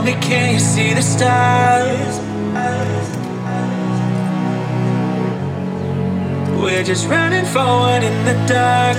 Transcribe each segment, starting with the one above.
me, can you see the stars? We're just running forward in the dark.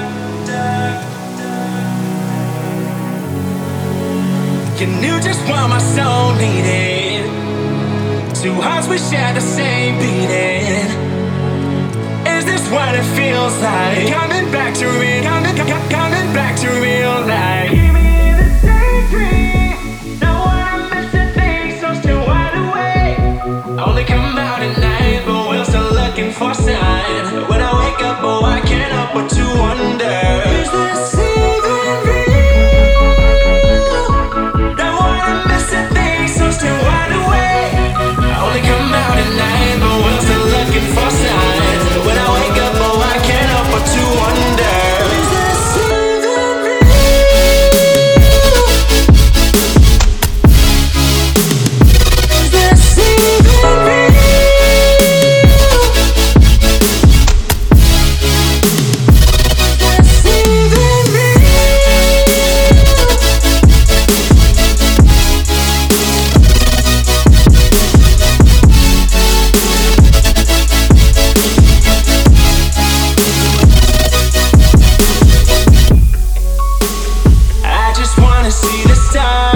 You knew just what my soul needed. Two hearts, we share the same beating. Is this what it feels like? Coming back to real, coming back to real life. Keep me in the daydream. Know what I'm missing, things so still wide awake. Only come out at night, but we're still looking for a sign. When I wake up, oh, I can't help but to wonder, is this even real? Know what I'm missing, things so still wide awake. Only come out at night, but we're still looking for a sign. When I wake up, oh, I can't help but to wonder, is this even real? Is this even real? I just wanna see the stars.